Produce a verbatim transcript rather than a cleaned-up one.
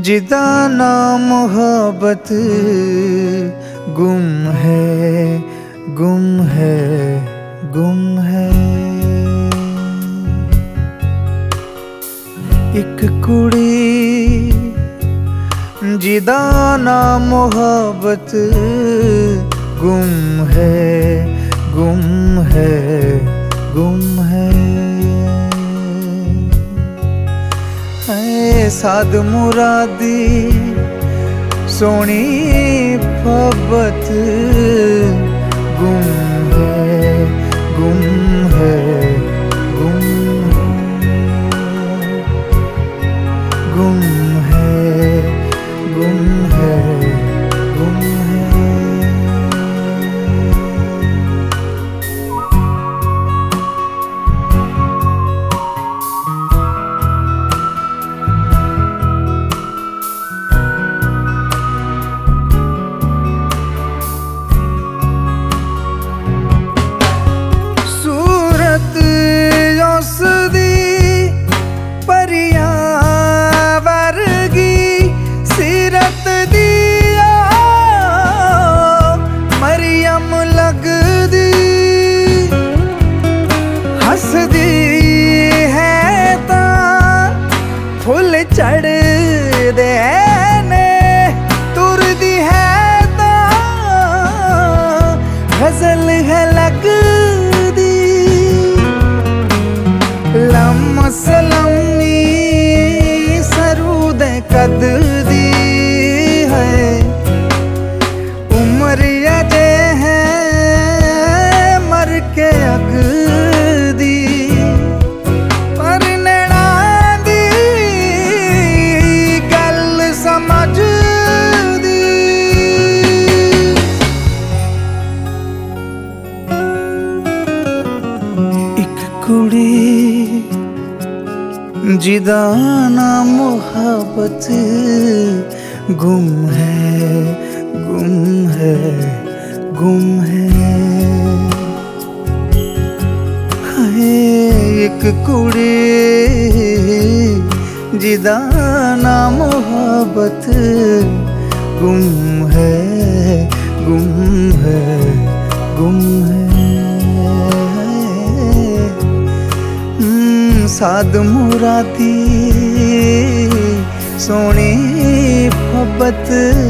जिदा ना मोहब्बत गुम है गुम है गुम है। एक कुड़ी जिदा ना मोहब्बत गुम है गुम है गुम है। ऐ साद मुरादी सोनी मोहब्बत गुम है गुम है गुम गुम है गुम है गुम है। चढ़ दे ने तुर दी है ता गजल है लग दी। लम सलमी सरूद कद दी है उम्र अजे है मर के अग दी। कुड़ी जिदा ना मोहब्बत गुम है गुम है गुम है। हाय एक कुड़ी जिदा ना मोहब्बत गुम है गुम है गुम है। साद मुरादी सोनी मोहब्बत